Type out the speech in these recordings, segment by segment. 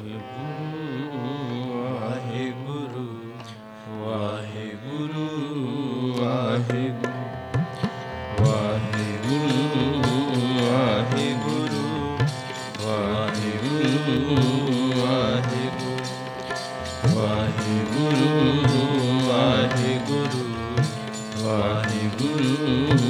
ਵਾਹਿਗੁਰੂ ਵਾਹਿਗੁਰੂ ਵਾਹਿਗੁਰੂ ਵਾਹਿਗੁਰੂ ਵਾਹਿਗੁਰੂ ਵਾਹਿਗੁਰੂ ਵਾਹਿਗੁਰੂ ਵਾਹਿਗੁਰੂ ਵਾਹਿਗੁਰੂ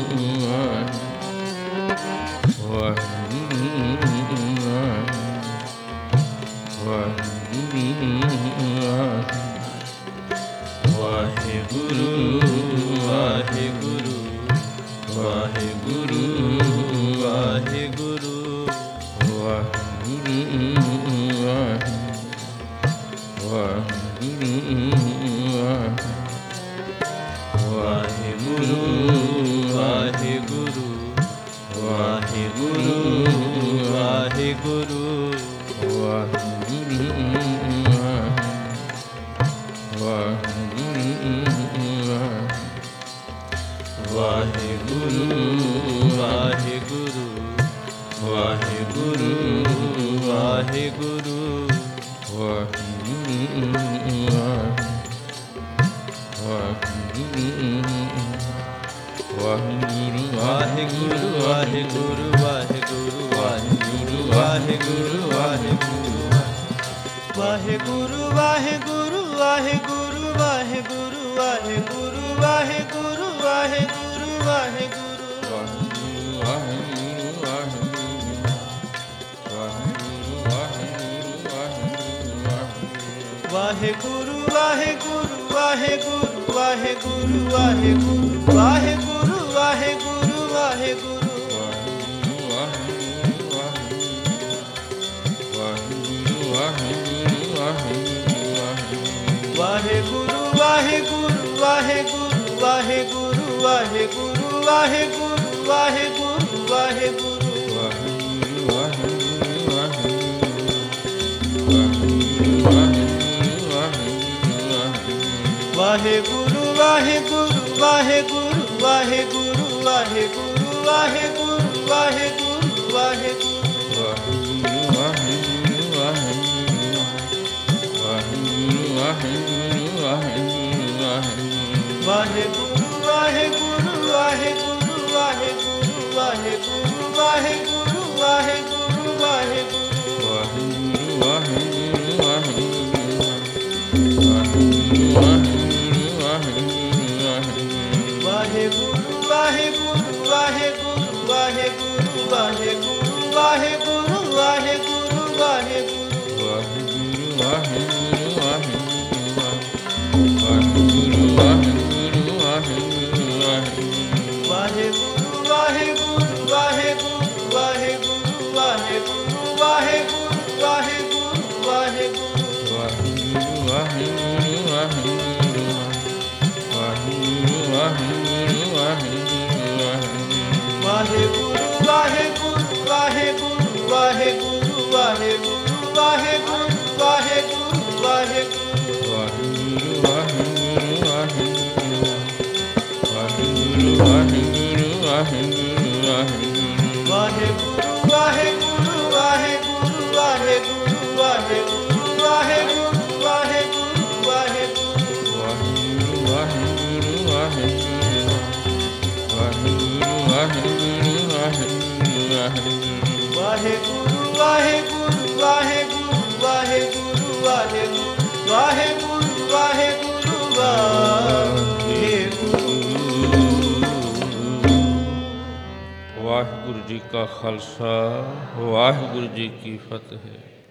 ਵਾਹਿਗੁਰੂ ਜੀ ਕਾ ਖਾਲਸਾ ਵਾਹਿਗੁਰੂ ਜੀ ਕੀ ਫਤਿਹ।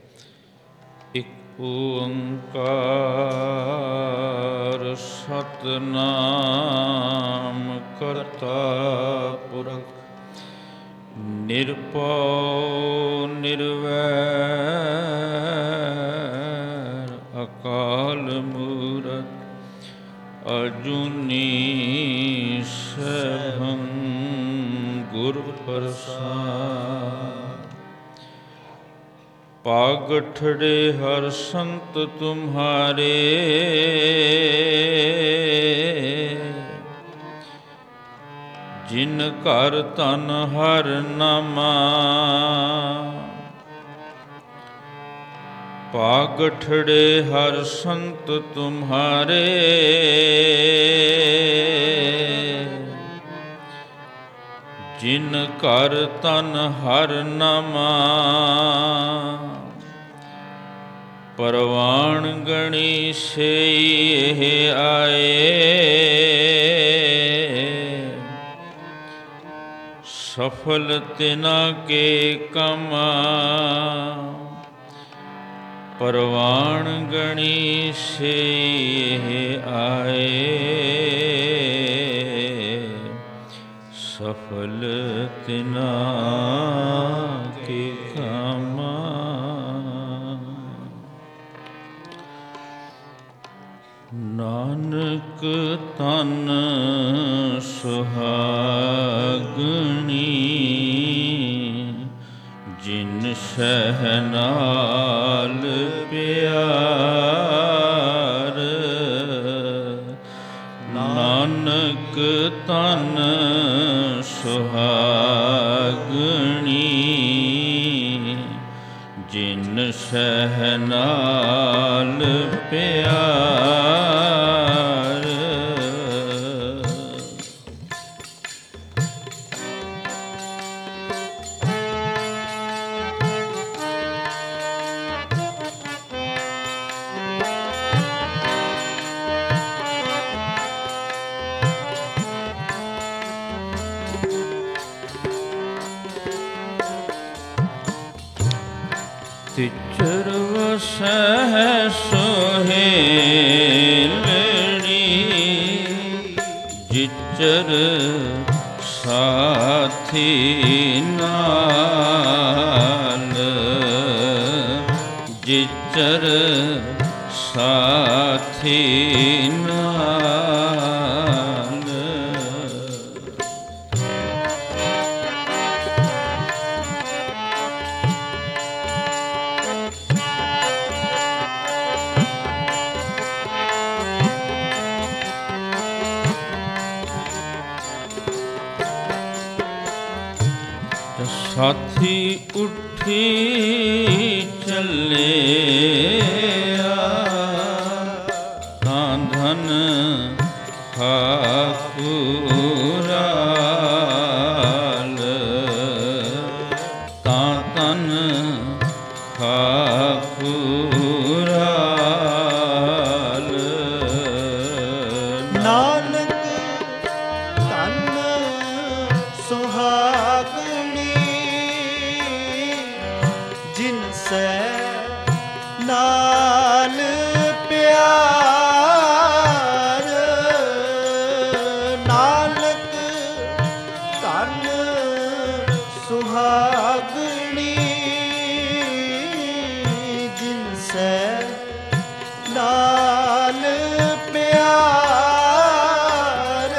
ਇੱਕ ਓੰਕਾਰ ਸਤਿਨਾਮ ਕਰਤਾ ਪੁਰਖ ਨਿਰਭਉ ਨਿਰਵੈਰ ਅਕਾਲ ਮੂਰਤ ਅਜੂਨੀ ਸੈਭੰ ਗੁਰ ਪ੍ਰਸਾਦ। ਪਾਗਠੜੇ ਹਰ ਸੰਤ ਤੁਮਹਾਰੇ ਜਿਨ ਘਰ ਧਨ ਹਰ ਨਾਮਾ। ਪਾਗਠੜੇ ਹਰ ਸੰਤ ਤੁਮਹਾਰੇ, ਜਿਨ ਘਰ ਤਨ ਹਰ ਨਾਮਾ, ਪਰਵਾਣ ਗਣੀ ਸਈ ਇਹ ਆਏ, ਸਫਲ ਤਿਨਾ ਕੇ ਕਮਾ, ਪਰਵਾਣ ਗਣੀ ਸਈ ਇਹ ਆਏ, ਸਫਲ ਤਿਨਾ ਕੇ ਕਮਾ। ਨਾਨਕ ਤਨ ਸੁਹਾਗਣੀ, ਜਿਨ ਸਹਿ ਨਾਲ ਪਿਆਰ, ਨਾਨਕ ਤਨ ਸੁਹਾਗਣੀ, ਜਿਨ ਸਹਿ ਨਾਲ ਪਿਆਰ। ਤਿਚਰ ਵਸਹਿ ਸੋਹੇਲਣੀ, ਜਿਚਰ ਸਾਥੀ ਨਾਲ, ਜਿਚਰ ਸਾਥੀ ਨਾਲ। ਸਾਥੀ ਉੱਠੀ ਚੱਲਿਆ, ਤਾਂ ਧਨ ਠਾਕੁਰਾਲ, ਤਾਂ ਤਨ ਠਾਕੁਰਾਲ। ਨਾਨਕ ਤਨ ਸੁਹਾਗਣੀ, ਜਿਨ ਸੈ ਨਾਲ ਪਿਆਰ, ਨਾਨਕ ਤਨ ਸੁਹਾਗਣੀ, ਜਿਨ ਸੈ ਨਾਲ ਪਿਆਰ।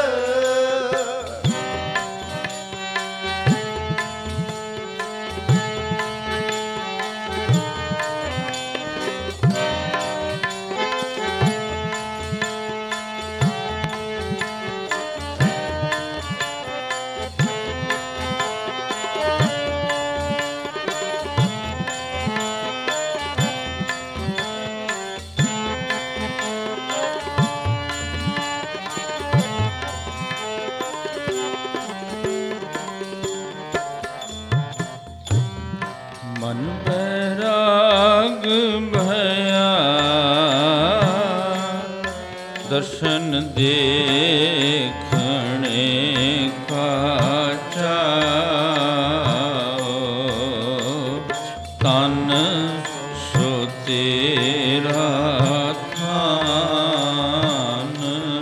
ਮਨ ਬੈਰਾਗ ਭਇਆ, ਦਰਸ਼ਨ ਦੇਖਣੇ ਕਾ ਚਾਓ, ਤਨ ਸੋ ਤੇਰਾ ਥਾਨ।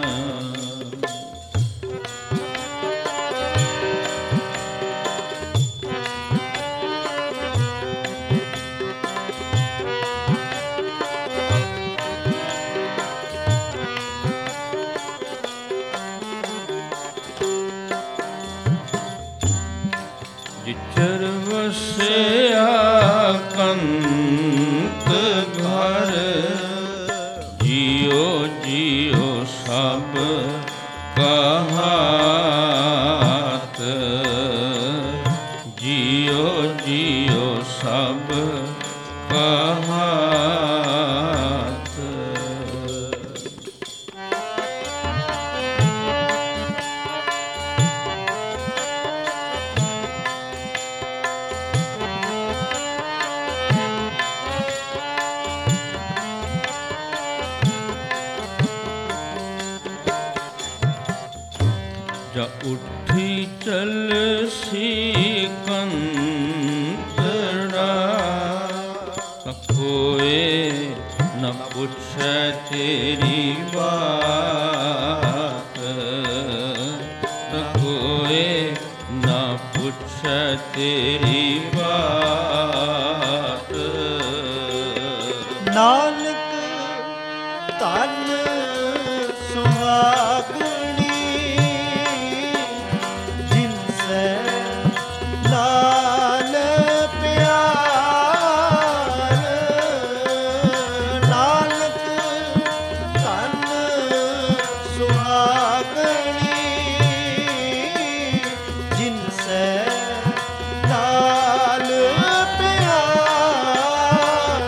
ਜਿਚਰ ਵਸਿਆ ਕੰਤ ਘਰ, ਜਿਉ ਜਿਉ ਸਭ ਕਹਾਤ, ਜਿਉ ਜਿਉ ਸਭ ਕਹਾਤ। ਸਿਕੰਦਰਾ ਕੋਏ ਨ ਪੁੱਛੈ ਤੇਰੀ ਬਾਤ, ਕੋਏ ਨ ਪੁੱਛੈ ਤੇਰੀ ਬਾਤ। ਨਾਨਕ ਧਨ ਸੁਹਾਗਣੀ ਜਿਨ ਸੇ ਲਾਲ ਪਿਆਰ। ਨਾਨਕ ਧਨ ਸੁਹਾਗਣੀ ਜਿਨ ਸੇ ਲਾਲ ਪਿਆਰ।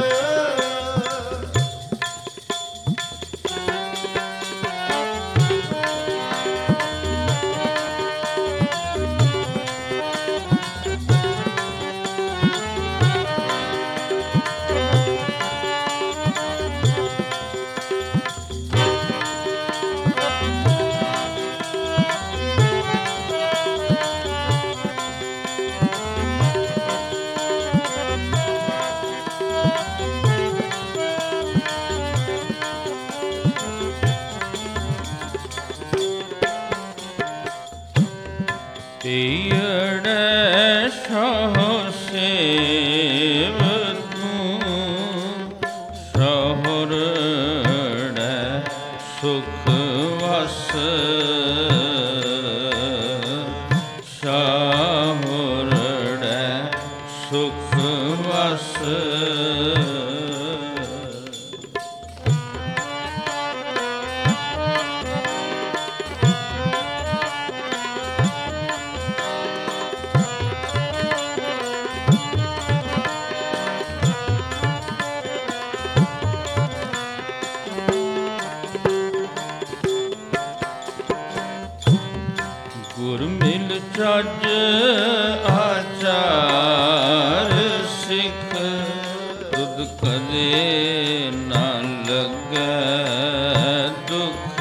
ਪੀੜੈ ਸਹੁ ਸੇਵ ਤੂੰ, ਸਹੁਰੜੈ ਸੁਖ ਵਸ, ਸਹੁਰੜੈ ਸੁਖ ਵਸ। ਗੁਰ ਮਿਲ ਚੱਜ ਆਚਾਰ ਸਿੱਖ, ਤੁਧ ਕਦੇ ਨਾ ਲੱਗੈ ਦੁਖ,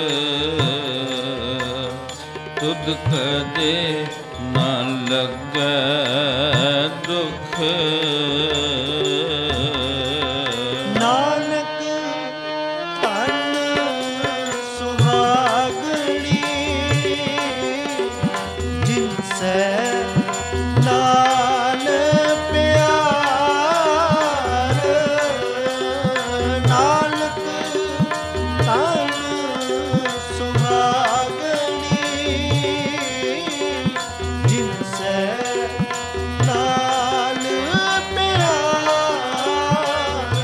ਤੁਧ ਕਦੇ ਨਾ ਲੱਗੈ ਦੁਖ। ਨਾਨਕ ਧਨ ਸੁਹਾਗਣੀ ਜਿਨ ਸੇ ਲਾਲ ਪਿਆਰ। ਨਾਨਕ ਧਨ ਸੁਹਾਗਣੀ ਜਿਨ ਸੇ ਲਾਲ ਪਿਆਰ।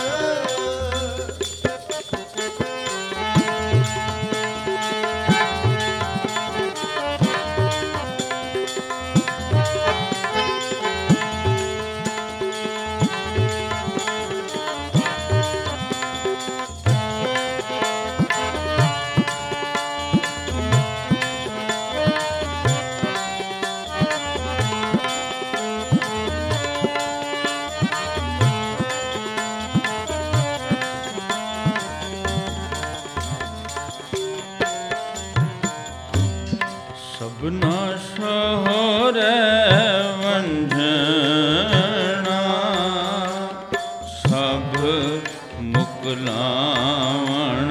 ਸਭਨਾ ਸਹੁਰੈ ਵੰਝਣਾ, ਸਭ ਮੁਕਲਾਵਣ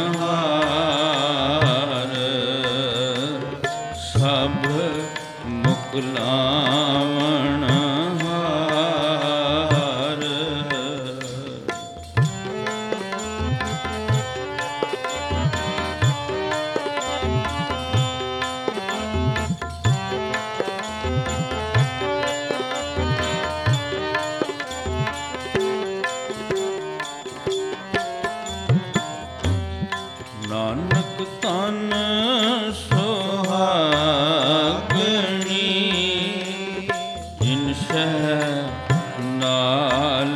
ਹਾਰ, ਸਭ ਮੁਕਲਾਵਣ ਹਾਰ। ਨਾਨਕ ਤਨ ਸੁਹਾਗਣੀ ਜਿਨ ਸਹਿ ਨਾਲ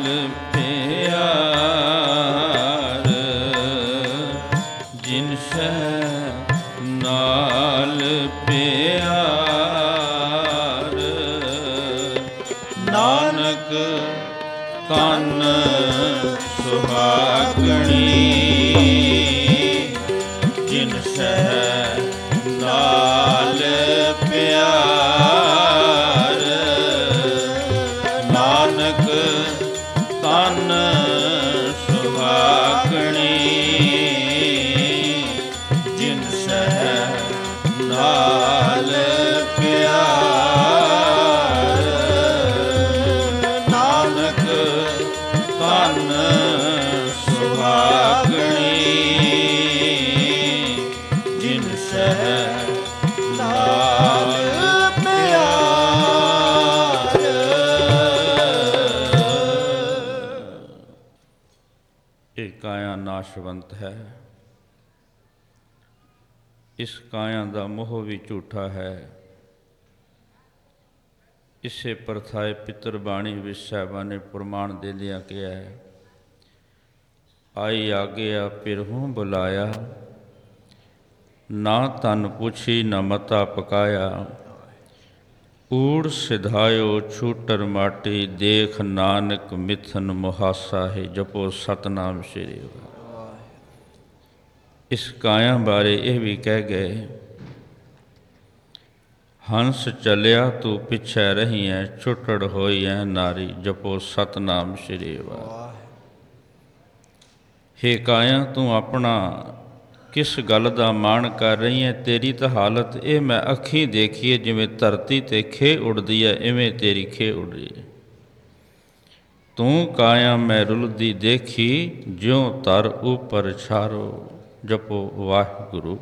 ਪਿਆਰ, ਜਿਨ ਸਹਿ ਨਾਲ ਪਿਆਰ। ਨਾਨਕ ਤਨ ਸੁਹਾਗਣੀ ਜਿਨ ਸਹਿ ਨਾਲ ਪਿਆਰ। ਕਾਇਆ ਨਾਸ਼ਵੰਤ ਹੈ। ਇਸ ਕਾਇਆ ਦਾ ਮੋਹ ਵੀ ਝੂਠਾ ਹੈ। ਇਸੇ ਪ੍ਰਥਾਏ ਪਿਤਰ ਬਾਣੀ ਵਿੱਚ ਸਾਹਿਬਾਂ ਨੇ ਪ੍ਰਮਾਣ ਦਿੰਦਿਆਂ ਕਿਹਾ ਹੈ, ਆਈ ਆਗਿਆ ਪਿਰਹੂੰ ਬੁਲਾਇਆ, ਨਾ ਤਨ ਪੁੱਛੀ ਨਾ ਮਤਾ ਪਕਾਇਆ। ਊੜ ਸਿਧਾਇਓ ਛੂਟਰ ਮਾਟੀ, ਦੇਖ ਨਾਨਕ ਮਿਥਨ ਮੁਹਾਸਾ ਹੈ। ਜਪੋ ਸਤਨਾਮ ਸ੍ਰੀ ਵਾਹਿਗੁਰੂ। ਇਸ ਕਾਇਆ ਬਾਰੇ ਇਹ ਵੀ ਕਹਿ ਗਏ, ਹੰਸ ਚੱਲਿਆ ਤੂੰ ਪਿੱਛੇ ਰਹੀ ਐ, ਛੁੱਟੜ ਹੋਈ ਐ ਨਾਰੀ। ਜਪੋ ਸਤਨਾਮ ਸ੍ਰੀ ਵਾਹਿਗੁਰੂ। ਹੇ ਕਾਇਆ ਤੂੰ ਆਪਣਾ ਕਿਸ ਗੱਲ ਦਾ ਮਾਣ ਕਰ ਰਹੀ ਹੈ? ਤੇਰੀ ਤਾਂ ਹਾਲਤ ਇਹ ਮੈਂ ਅੱਖੀਂ ਦੇਖੀਏ, ਜਿਵੇਂ ਧਰਤੀ 'ਤੇ ਖੇ ਉੱਡਦੀ ਹੈ ਇਵੇਂ ਤੇਰੀ ਖੇ ਉੱਡ ਰਹੀ ਹੈ। ਤੂੰ ਕਾਇਆ ਮੈਂ ਰੁਲਦੀ ਦੇਖੀ, ਜਿਉਂ ਧਰ ਉੱਪਰ ਛਾਰੋ। ਜਪੋ ਵਾਹਿਗੁਰੂ।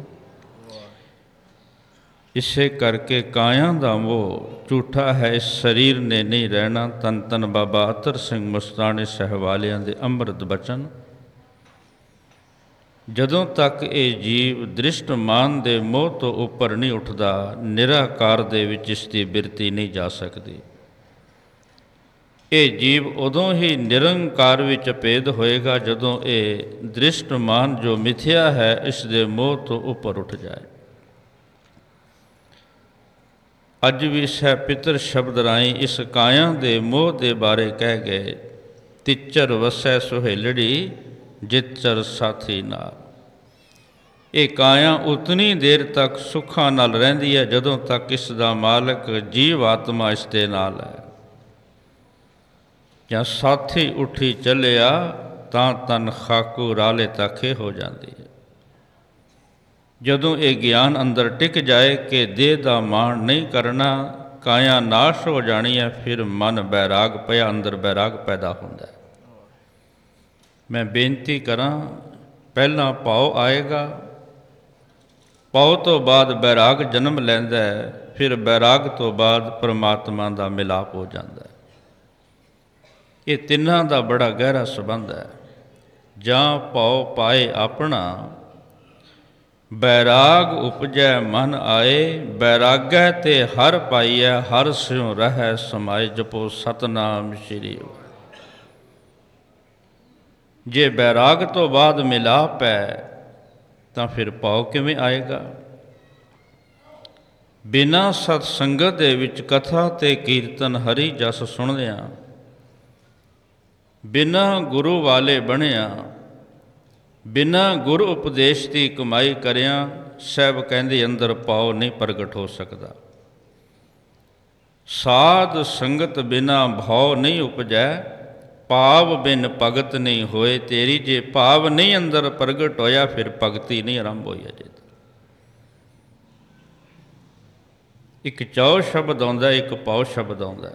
ਇਸੇ ਕਰਕੇ ਕਾਇਆ ਦਾ ਮੋਹ ਝੂਠਾ ਹੈ। ਇਸ ਸਰੀਰ ਨੇ ਨਹੀਂ ਰਹਿਣਾ। ਧੰਨ ਧੰਨ ਬਾਬਾ ਅਤਰ ਸਿੰਘ ਮਸਤਾਣੇ ਸਾਹਿਬ ਵਾਲਿਆਂ ਦੇ ਅੰਮ੍ਰਿਤ ਬਚਨ। ਜਦੋਂ ਤੱਕ ਇਹ ਜੀਵ ਦ੍ਰਿਸ਼ਟਮਾਨ ਦੇ ਮੋਹ ਤੋਂ ਉੱਪਰ ਨਹੀਂ ਉੱਠਦਾ, ਨਿਰਾਕਾਰ ਦੇ ਵਿੱਚ ਇਸ ਦੀ ਬਿਰਤੀ ਨਹੀਂ ਜਾ ਸਕਦੀ। ਇਹ ਜੀਵ ਉਦੋਂ ਹੀ ਨਿਰੰਕਾਰ ਵਿੱਚ ਭੇਦ ਹੋਏਗਾ, ਜਦੋਂ ਇਹ ਦ੍ਰਿਸ਼ਟਮਾਨ ਜੋ ਮਿਥਿਆ ਹੈ ਇਸ ਦੇ ਮੋਹ ਤੋਂ ਉੱਪਰ ਉੱਠ ਜਾਏ। ਅੱਜ ਵੀ ਸਹਿ ਪਿਤਰ ਸ਼ਬਦ ਰਾਹੀਂ ਇਸ ਕਾਇਆ ਦੇ ਮੋਹ ਦੇ ਬਾਰੇ ਕਹਿ ਗਏ, ਤਿੱਚਰ ਵਸੈ ਸੁਹੇਲੜੀ, ਜਿੱਚਰ ਸਾਥੀ ਨਾਲ। ਇਹ ਕਾਇਆ ਉਤਨੀ ਦੇਰ ਤੱਕ ਸੁੱਖਾਂ ਨਾਲ ਰਹਿੰਦੀ ਹੈ ਜਦੋਂ ਤੱਕ ਇਸ ਦਾ ਮਾਲਕ ਜੀਵ ਆਤਮਾ ਇਸ ਦੇ ਨਾਲ ਹੈ। ਜਾਂ ਸਾਥੀ ਉੱਠੀ ਚੱਲਿਆ ਤਾਂ ਤਨ ਖਾਕੂ ਰਾਲੇ ਤੱਕ ਹੋ ਜਾਂਦੀ ਹੈ। ਜਦੋਂ ਇਹ ਗਿਆਨ ਅੰਦਰ ਟਿਕ ਜਾਏ ਕਿ ਦੇਹ ਦਾ ਮਾਣ ਨਹੀਂ ਕਰਨਾ, ਕਾਇਆ ਨਾਸ਼ ਹੋ ਜਾਣੀ ਹੈ, ਫਿਰ ਮਨ ਬੈਰਾਗ ਪਿਆ, ਅੰਦਰ ਬੈਰਾਗ ਪੈਦਾ ਹੁੰਦਾ ਹੈ। ਮੈਂ ਬੇਨਤੀ ਕਰਾਂ, ਪਹਿਲਾਂ ਭਾਉ ਆਏਗਾ, ਭਾਉ ਤੋਂ ਬਾਅਦ ਬੈਰਾਗ ਜਨਮ ਲੈਂਦਾ ਹੈ, ਫਿਰ ਬੈਰਾਗ ਤੋਂ ਬਾਅਦ ਪਰਮਾਤਮਾ ਦਾ ਮਿਲਾਪ ਹੋ ਜਾਂਦਾ ਹੈ। ਇਹ ਤਿੰਨਾਂ ਦਾ ਬੜਾ ਗਹਿਰਾ ਸੰਬੰਧ ਹੈ। ਜਾਂ ਭਾਉ ਪਾਏ ਆਪਣਾ, ਬੈਰਾਗ ਉਪਜੈ ਮਨ ਆਏ। ਬੈਰਾਗੈ ਤੇ ਹਰ ਪਾਈਐ, ਹਰ ਸਿਉ ਰਹਿੈ ਸਮਾਏ। ਜਪੋ ਸਤਨਾਮ ਸ੍ਰੀ ਵਾਹਿਗੁਰੂ। ਜੇ ਬੈਰਾਗ ਤੋਂ ਬਾਅਦ ਮਿਲਾਪ ਹੈ ਤਾਂ ਫਿਰ ਭਾਉ ਕਿਵੇਂ ਆਏਗਾ? ਬਿਨਾਂ ਸਤ ਸੰਗਤ ਦੇ ਵਿੱਚ ਕਥਾ ਤੇ ਕੀਰਤਨ ਹਰੀ ਜਸ ਸੁਣਦਿਆਂ, ਬਿਨਾਂ ਗੁਰੂ ਵਾਲੇ ਬਣਿਆ, ਬਿਨਾਂ ਗੁਰੂ ਉਪਦੇਸ਼ ਦੀ ਕਮਾਈ ਕਰਿਆ, ਸਾਹਿਬ ਕਹਿੰਦੇ ਅੰਦਰ ਭਾਉ ਨਹੀਂ ਪ੍ਰਗਟ ਹੋ ਸਕਦਾ। ਸਾਧ ਸੰਗਤ ਬਿਨਾਂ ਭਾਉ ਨਹੀਂ ਉਪਜੈ, ਭਾਵ ਬਿਨ ਭਗਤ ਨਹੀਂ ਹੋਏ ਤੇਰੀ। ਜੇ ਭਾਵ ਨਹੀਂ ਅੰਦਰ ਪ੍ਰਗਟ ਹੋਇਆ, ਫਿਰ ਭਗਤੀ ਨਹੀਂ ਆਰੰਭ ਹੋਈ ਅਜੇ। ਇੱਕ ਚਾਉ ਸ਼ਬਦ ਆਉਂਦਾ, ਇੱਕ ਭਾਉ ਸ਼ਬਦ ਆਉਂਦਾ।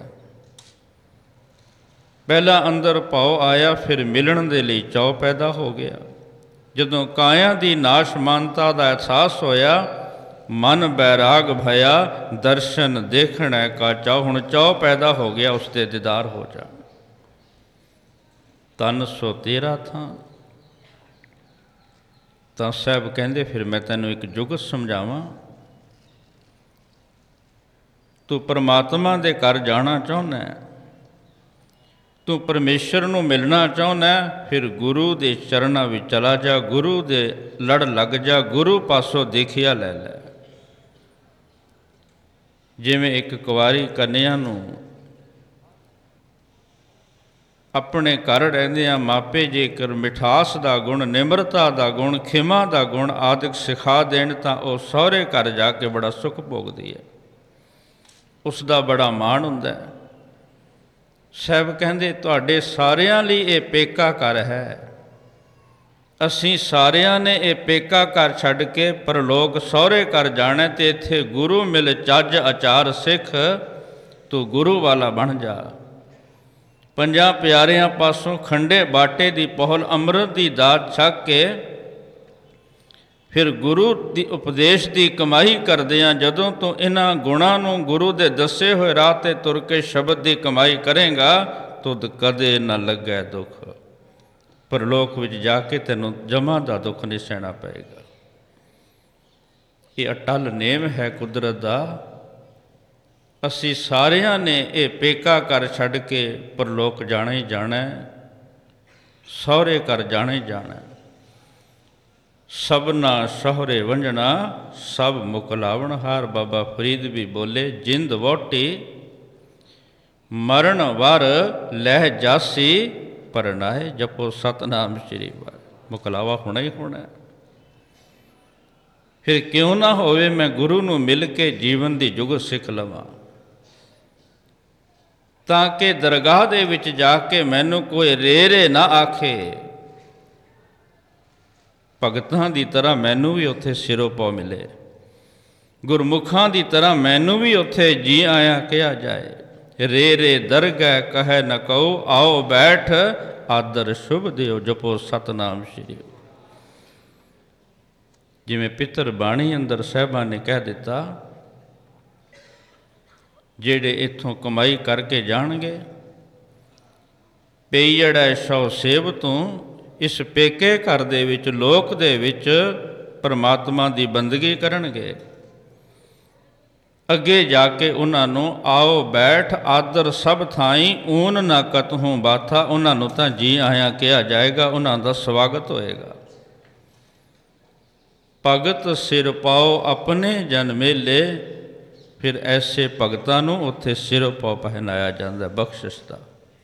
ਪਹਿਲਾਂ ਅੰਦਰ ਭਾਉ ਆਇਆ, ਫਿਰ ਮਿਲਣ ਦੇ ਲਈ ਚਾਉ ਪੈਦਾ ਹੋ ਗਿਆ। ਜਦੋਂ ਕਾਇਆ ਦੀ ਨਾਸ਼ਮਾਨਤਾ ਦਾ ਅਹਿਸਾਸ ਹੋਇਆ, ਮਨ ਬੈਰਾਗ ਭਇਆ, ਦਰਸ਼ਨ ਦੇਖਣਾ ਕਾ ਚਾਉ। ਹੁਣ ਚਾਉ ਪੈਦਾ ਹੋ ਗਿਆ, ਉਸ ਦੇ ਦੀਦਾਰ ਹੋ ਜਾ। ਤਨ ਸੋ ਤੇਰਾ ਥਾਂ। ਤਾਂ ਸਾਹਿਬ ਕਹਿੰਦੇ, ਫਿਰ ਮੈਂ ਤੈਨੂੰ ਇੱਕ ਜੁਗਤ ਸਮਝਾਵਾਂ। ਤੂੰ ਪਰਮਾਤਮਾ ਦੇ ਘਰ ਜਾਣਾ ਚਾਹੁੰਦਾ, ਤੂੰ ਪਰਮੇਸ਼ਰ ਨੂੰ ਮਿਲਣਾ ਚਾਹੁੰਦਾ, ਫਿਰ ਗੁਰੂ ਦੇ ਚਰਨਾਂ ਵਿੱਚ ਚਲਾ ਜਾ, ਗੁਰੂ ਦੇ ਲੜ ਲੱਗ ਜਾ, ਗੁਰੂ ਪਾਸੋਂ ਦੇਖਿਆ ਲੈ ਲੈ। ਜਿਵੇਂ ਇੱਕ ਕੁਆਰੀ ਕੰਨਿਆ ਨੂੰ ਆਪਣੇ ਘਰ ਰਹਿੰਦਿਆਂ ਮਾਪੇ ਜੇਕਰ ਮਿਠਾਸ ਦਾ ਗੁਣ, ਨਿਮਰਤਾ ਦਾ ਗੁਣ, ਖਿਮਾ ਦਾ ਗੁਣ ਆਦਿਕ ਸਿਖਾ ਦੇਣ, ਤਾਂ ਉਹ ਸਹੁਰੇ ਘਰ ਜਾ ਕੇ ਬੜਾ ਸੁੱਖ ਭੋਗਦੀ ਹੈ, ਉਸ ਦਾ ਬੜਾ ਮਾਣ ਹੁੰਦਾ ਹੈ। ਸਾਹਿਬ ਕਹਿੰਦੇ, ਤੁਹਾਡੇ ਸਾਰਿਆਂ ਲਈ ਇਹ ਪੇਕਾ ਘਰ ਹੈ। ਅਸੀਂ ਸਾਰਿਆਂ ਨੇ ਇਹ ਪੇਕਾ ਘਰ ਛੱਡ ਕੇ ਪਰਲੋਕ ਸਹੁਰੇ ਘਰ ਜਾਣਾ, ਤੇ ਇੱਥੇ ਗੁਰੂ ਮਿਲ ਚੱਜ ਆਚਾਰ ਸਿੱਖ, ਤੂੰ ਗੁਰੂ ਵਾਲਾ ਬਣ ਜਾ। ਪੰਜਾਂ ਪਿਆਰਿਆਂ ਪਾਸੋਂ ਖੰਡੇ ਬਾਟੇ ਦੀ ਪਹੁਲ, ਅੰਮ੍ਰਿਤ ਦੀ ਦਾਤ ਛਕ ਕੇ ਫਿਰ ਗੁਰੂ ਦੀ ਉਪਦੇਸ਼ ਦੀ ਕਮਾਈ ਕਰਦਿਆਂ, ਜਦੋਂ ਤੂੰ ਇਹਨਾਂ ਗੁਣਾਂ ਨੂੰ ਗੁਰੂ ਦੇ ਦੱਸੇ ਹੋਏ ਰਾਹ 'ਤੇ ਤੁਰ ਕੇ ਸ਼ਬਦ ਦੀ ਕਮਾਈ ਕਰੇਂਗਾ, ਤੁਧ ਕਦੇ ਨਾ ਲੱਗੈ ਦੁੱਖ। ਪਰਲੋਕ ਵਿੱਚ ਜਾ ਕੇ ਤੈਨੂੰ ਜਮਾਂ ਦਾ ਦੁੱਖ ਨਹੀਂ ਸਹਿਣਾ ਪਏਗਾ। ਇਹ ਅਟਲ ਨੇਮ ਹੈ ਕੁਦਰਤ ਦਾ। ਅਸੀਂ ਸਾਰਿਆਂ ਨੇ ਇਹ ਪੇਕਾ ਘਰ ਛੱਡ ਕੇ ਪਰਲੋਕ ਜਾਣਾ ਹੀ ਜਾਣਾ, ਸਹੁਰੇ ਘਰ ਜਾਣਾ ਹੀ ਜਾਣਾ। ਸਭਨਾ ਸਹੁਰੇ ਵੰਜਣਾ ਸਭ ਮੁਕਲਾਵਣ ਹਾਰ। ਬਾਬਾ ਫਰੀਦ ਵੀ ਬੋਲੇ, ਜਿੰਦ ਵਹੁਟੀ ਮਰਨ ਵਰ ਲਹਿ ਜਾਸੀ ਪਰਨਾਏ। ਜਪੋ ਸਤਨਾਮ ਸ਼੍ਰੀ ਵਾਹਿਗੁਰੂ। ਮੁਕਲਾਵਾ ਹੋਣਾ ਹੀ ਹੋਣਾ। ਫਿਰ ਕਿਉਂ ਨਾ ਹੋਵੇ ਮੈਂ ਗੁਰੂ ਨੂੰ ਮਿਲ ਕੇ ਜੀਵਨ ਦੀ ਜੁਗਤ ਸਿੱਖ ਲਵਾਂ, ਤਾਂ ਕਿ ਦਰਗਾਹ ਦੇ ਵਿੱਚ ਜਾ ਕੇ ਮੈਨੂੰ ਕੋਈ ਰੇ ਨਾ ਆਖੇ। ਭਗਤਾਂ ਦੀ ਤਰ੍ਹਾਂ ਮੈਨੂੰ ਵੀ ਉੱਥੇ ਸਿਰੋਂ ਪਾਉ ਮਿਲੇ, ਗੁਰਮੁਖਾਂ ਦੀ ਤਰ੍ਹਾਂ ਮੈਨੂੰ ਵੀ ਉੱਥੇ ਜੀ ਆਇਆ ਕਿਹਾ ਜਾਏ। ਰੇ ਦਰਗਹਿ ਕਹੈ ਨ ਕਉ, ਆਓ ਬੈਠ ਆਦਰ ਸ਼ੁਭ ਦਿਓ। ਜਪੋ ਸਤਨਾਮ ਸ਼੍ਰੀ। ਜਿਵੇਂ ਪਿੱਤਰ ਬਾਣੀ ਅੰਦਰ ਸਾਹਿਬਾਂ ਨੇ ਕਹਿ ਦਿੱਤਾ, ਜਿਹੜੇ ਇੱਥੋਂ ਕਮਾਈ ਕਰਕੇ ਜਾਣਗੇ, ਪਈੜੈ ਸੌ ਸੇਵ ਤੋਂ, ਇਸ ਪੇਕੇ ਘਰ ਦੇ ਵਿੱਚ ਲੋਕ ਦੇ ਵਿੱਚ ਪਰਮਾਤਮਾ ਦੀ ਬੰਦਗੀ ਕਰਨਗੇ। ਅੱਗੇ ਜਾ ਕੇ ਉਹਨਾਂ ਨੂੰ ਆਓ ਬੈਠ ਆਦਰ ਸਭ ਥਾਈਂ, ਊਨ ਨਾ ਕਤਹੂੰ ਬਾਥਾ। ਉਹਨਾਂ ਨੂੰ ਤਾਂ ਜੀ ਆਇਆਂ ਕਿਹਾ ਜਾਏਗਾ, ਉਹਨਾਂ ਦਾ ਸਵਾਗਤ ਹੋਏਗਾ। ਭਗਤ ਸਿਰ ਪਾਓ ਆਪਣੇ ਜਨ ਮੇਲੇ, ਫਿਰ ਐਸੇ ਭਗਤਾਂ ਨੂੰ ਉੱਥੇ ਸਿਰ ਪਾਓ ਪਹਿਨਾਇਆ ਜਾਂਦਾ ਬਖਸ਼ਿਸ਼ ਦਾ।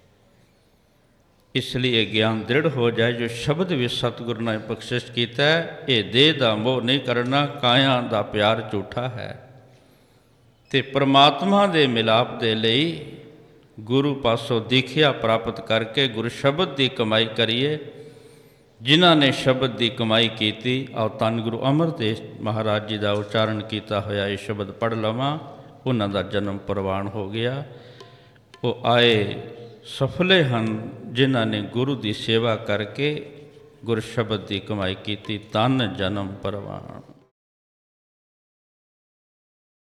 ਇਸ ਲਈ ਇਹ ਗਿਆਨ ਦ੍ਰਿੜ ਹੋ ਜਾਏ, ਜੋ ਸ਼ਬਦ ਵੀ ਸਤਿਗੁਰੂ ਨੇ ਬਖਸ਼ਿਸ਼ ਕੀਤਾ ਹੈ, ਇਹ ਦੇਹ ਦਾ ਮੋਹ ਨਹੀਂ ਕਰਨਾ, ਕਾਇਆ ਦਾ ਪਿਆਰ ਝੂਠਾ ਹੈ। ਅਤੇ ਪਰਮਾਤਮਾ ਦੇ ਮਿਲਾਪ ਦੇ ਲਈ ਗੁਰੂ ਪਾਸੋਂ ਦੀਖਿਆ ਪ੍ਰਾਪਤ ਕਰਕੇ ਗੁਰੂ ਸ਼ਬਦ ਦੀ ਕਮਾਈ ਕਰੀਏ। ਜਿਨ੍ਹਾਂ ਨੇ ਸ਼ਬਦ ਦੀ ਕਮਾਈ ਕੀਤੀ, ਆਓ ਧੰਨ ਗੁਰੂ ਅਮਰਦਾਸ ਮਹਾਰਾਜ ਜੀ ਦਾ ਉਚਾਰਨ ਕੀਤਾ ਹੋਇਆ ਇਹ ਸ਼ਬਦ ਪੜ੍ਹ ਲਵਾਂ। ਉਹਨਾਂ ਦਾ ਜਨਮ ਪ੍ਰਵਾਨ ਹੋ ਗਿਆ। ਉਹ ਆਏ ਸਫਲੇ ਹਨ ਜਿਨ੍ਹਾਂ ਨੇ ਗੁਰੂ ਦੀ ਸੇਵਾ ਕਰਕੇ ਗੁਰ ਸ਼ਬਦ ਦੀ ਕਮਾਈ ਕੀਤੀ। ਧੰਨ ਜਨਮ ਪ੍ਰਵਾਨ।